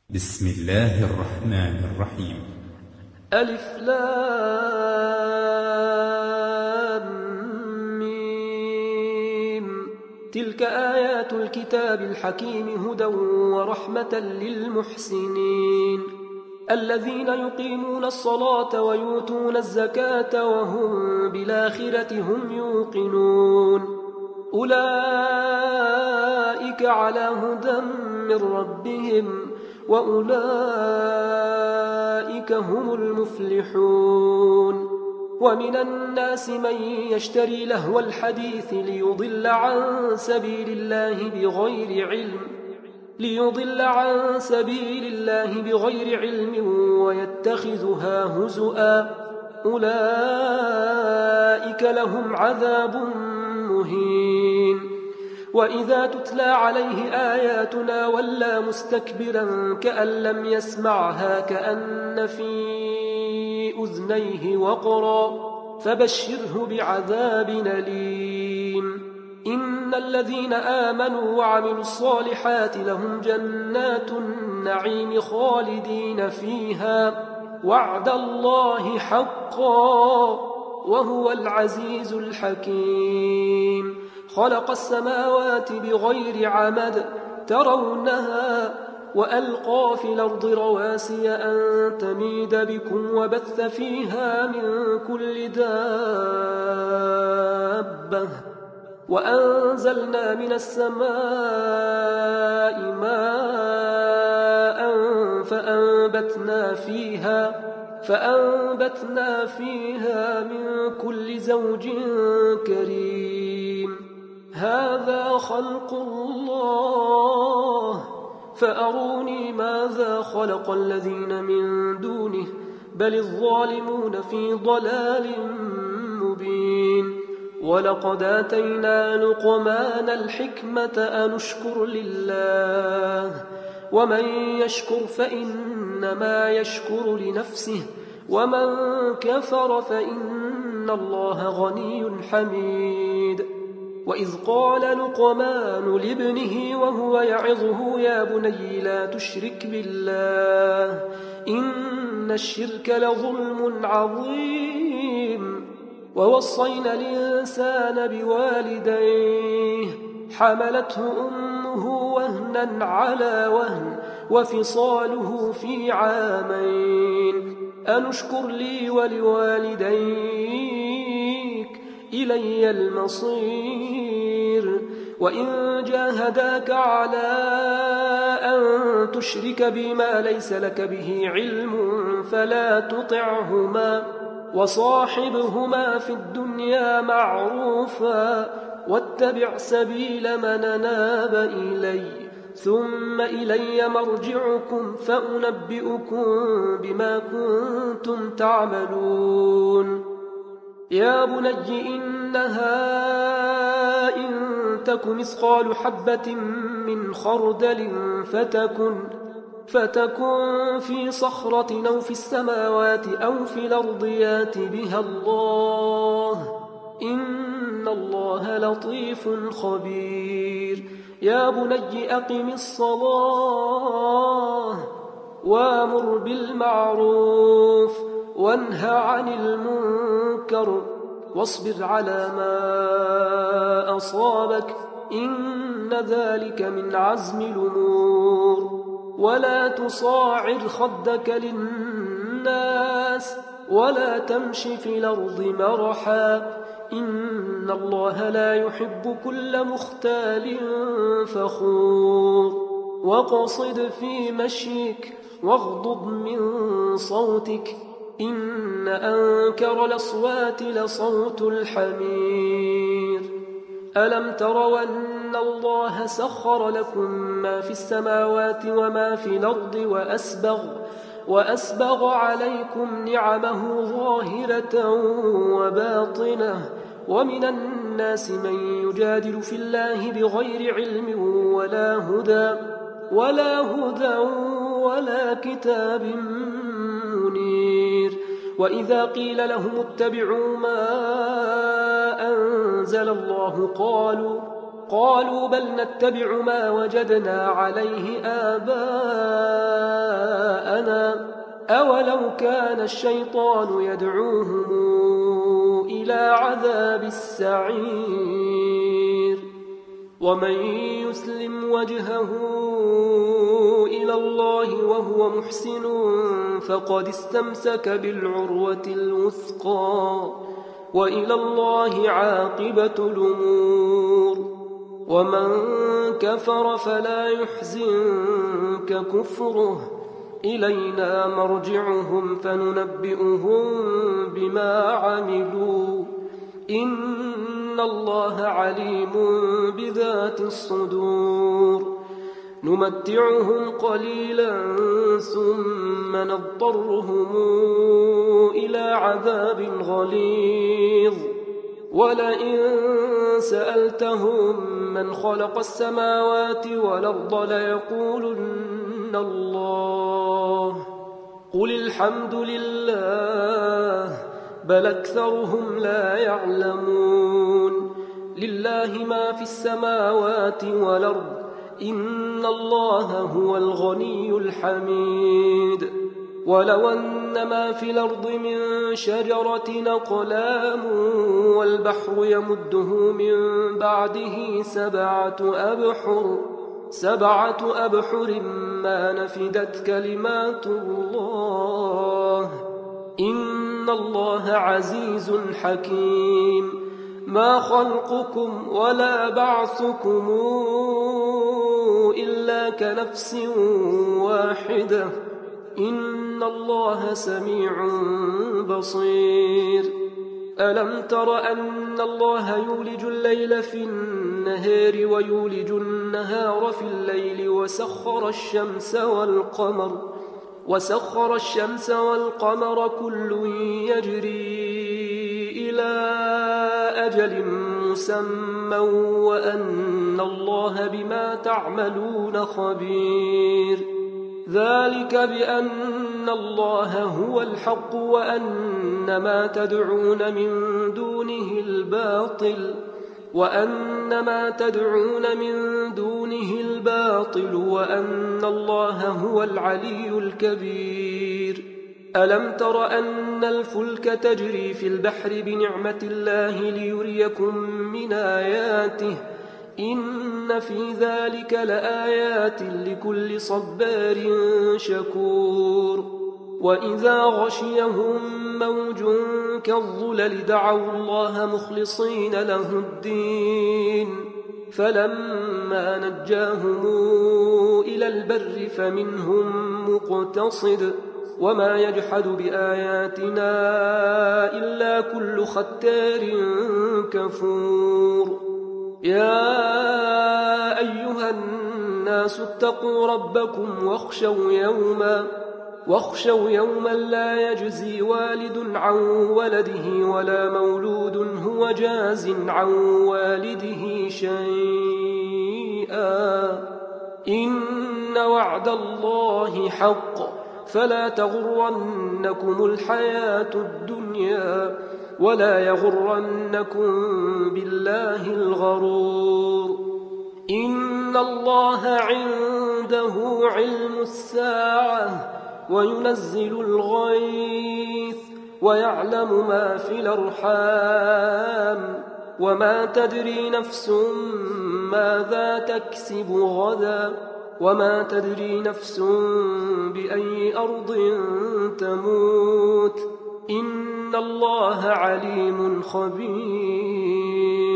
بسم الله الرحمن الرحيم. ألف لام ميم. تلك آيات الكتاب الحكيم هدى ورحمة للمحسنين الذين يقيمون الصلاة ويؤتون الزكاة وهم بالآخرة هم يوقنون أولئك على هدى من ربهم وأولئك هم المفلحون. ومن الناس من يشتري لهو الحديث ليضل عن سبيل الله بغير علم ويتخذها هزؤا أولئك لهم عذاب مهين. وإذا تتلى عليه آياتنا ولى مستكبرا كأن لم يسمعها كأن في أذنيه وقرا فبشره بعذاب أليم. إن الذين آمنوا وعملوا الصالحات لهم جنات النعيم خالدين فيها وعد الله حقا وهو العزيز الحكيم. خلق السماوات بغير عمد ترونها وألقى في الأرض رواسي أن تميد بكم وبث فيها من كل دابة وأنزلنا من السماء ماء فأنبتنا فيها من كل زوج كريم. هذا خلق الله فأروني ماذا خلق الذين من دونه بل الظالمون في ضلال مبين. ولقد آتينا لقمان الحكمة أن اشكر لله ومن يشكر فإنما يشكر لنفسه ومن كفر فإن الله غني حميد. وإذ قال لقمان لابنه وهو يعظه يا بني لا تشرك بالله إن الشرك لظلم عظيم. ووصينا الإنسان بوالديه حملته أمه وهنا على وهن وفصاله في عامين أن اشكر لي ولوالديك إلي المصير. وإن جاهداك على أن تشرك بما ليس لك به علم فلا تطعهما وصاحبهما في الدنيا معروفا واتبع سبيل من أناب إلي ثم إلي مرجعكم فأنبئكم بما كنتم تعملون. يا بني إنها إن تك مثقال حبة من خردل فتكن في صخرة أو في السماوات أو في الأرض يات بها الله إن الله لطيف خبير. يا بني أقم الصلاة وامر بالمعروف وانه عن المنكر واصبر على ما أصابك إن ذلك من عزم الأمور. ولا تصاعر خدك للناس ولا تمش في الأرض مرحا إن الله لا يحب كل مختال فخور. وقصد في مشيك واغضض من صوتك إن أنكر الأصوات لصوت الحمير. ألم تروا أن الله سخر لكم ما في السماوات وما في الأرض وأسبغ عليكم نعمه ظاهرة وباطنة ومن الناس من يجادل في الله بغير علم ولا هدى ولا كتاب منير. وإذا قيل لهم اتبعوا ما أنزل الله قالوا بل نتبع ما وجدنا عليه آباءنا أولو كان الشيطان يدعوهم إلى عذاب السعير ومن يسلم وجهه إلى الله وهو محسن فقد استمسك بالعروة الوثقى وإلى الله عاقبة الأمور ومن كفر فلا يحزنك كفره إلينا مرجعهم فننبئهم بما عملوا إن الله عليم بذات الصدور نمتعهم قليلا ثم نضطرهم إلى عذاب غليظ ولئن سألتهم من خلق السماوات والأرض ليقولن الله قل الحمد لله بل أكثرهم لا يعلمون لله ما في السماوات والأرض إن الله هو الغني الحميد ولو أن ما في الأرض من شجرة أقلام والبحر يمده من بعده سبعة أبحر ما نفدت كلمات الله إن الله عزيز حكيم ما خلقكم ولا بعثكم إلا كنفس واحدة إن الله سميع بصير ألم تر أن الله يولج الليل في النهار ويولج النهار في الليل وسخر الشمس والقمر كل يجري إلى أجل مسمى وأن الله بما تعملون خبير ذلك بأن الله هو الحق وأن ما تدعون من دونه الباطل وأن الله هو العلي الكبير ألم تر أن الفلك تجري في البحر بنعمة الله ليريكم من آياته إن في ذلك لآيات لكل صبار شكور وإذا غشيهم موج كالظلل دعوا الله مخلصين له الدين فلما نجاهم إلى البر فمنهم مقتصد وما يجحد بآياتنا إلا كل ختار كفور يا أيها الناس اتقوا ربكم واخشوا يوما لا يجزي والد عن ولده ولا مولود هو جاز عن والده شيئا إن وعد الله حق فلا تغرنكم الحياة الدنيا ولا يغرنكم بالله الغرور إن الله عنده علم الساعة وينزل الغيث ويعلم ما في الأرحام وما تدري نفس ماذا تكسب غدا وما تدري نفس بأي أرض تموت إن الله عليم خبير